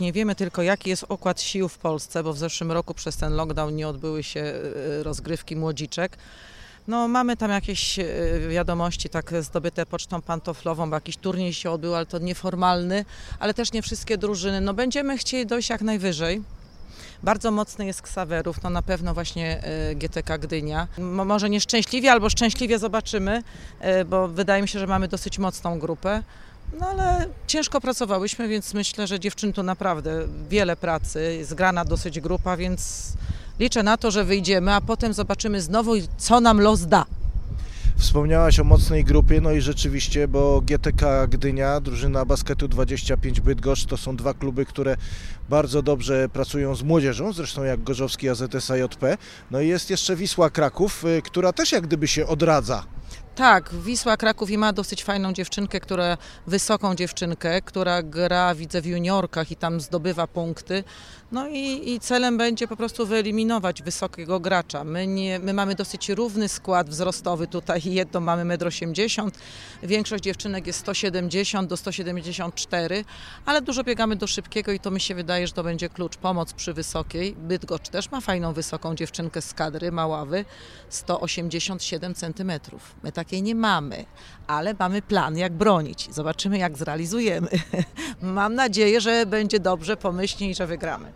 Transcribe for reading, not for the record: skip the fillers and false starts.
Nie wiemy tylko, jaki jest układ sił w Polsce, bo w zeszłym roku przez ten lockdown nie odbyły się rozgrywki młodziczek. No, mamy tam jakieś wiadomości tak zdobyte pocztą pantoflową, bo jakiś turniej się odbył, ale to nieformalny, ale też nie wszystkie drużyny. No, będziemy chcieli dojść jak najwyżej. Bardzo mocny jest Ksawerów, no na pewno właśnie GTK Gdynia. Może nieszczęśliwie albo szczęśliwie zobaczymy, bo wydaje mi się, że mamy dosyć mocną grupę. No ale ciężko pracowałyśmy, więc myślę, że dziewczyn tu naprawdę wiele pracy, jest grana dosyć grupa, więc liczę na to, że wyjdziemy, a potem zobaczymy znowu, co nam los da. Wspomniałaś o mocnej grupie, no i rzeczywiście, bo GTK Gdynia, drużyna Basketu 25 Bydgoszcz, to są dwa kluby, które bardzo dobrze pracują z młodzieżą, zresztą jak Gorzowski AZS AJP. No i jest jeszcze Wisła Kraków, która też jak gdyby się odradza. Tak, Wisła Kraków i ma dosyć fajną dziewczynkę, wysoką dziewczynkę, która gra, widzę, w juniorkach i tam zdobywa punkty. No i celem będzie po prostu wyeliminować wysokiego gracza. My mamy dosyć równy skład wzrostowy tutaj, jedną mamy 1,80 m, większość dziewczynek jest 170 do 174, ale dużo biegamy do szybkiego i to mi się wydaje, że to będzie klucz, pomoc przy wysokiej. Bydgoszcz też ma fajną, wysoką dziewczynkę z kadry Maławy, 187 cm. My takiej nie mamy, ale mamy plan, jak bronić. Zobaczymy, jak zrealizujemy. Mam nadzieję, że będzie dobrze, pomyślnie i że wygramy.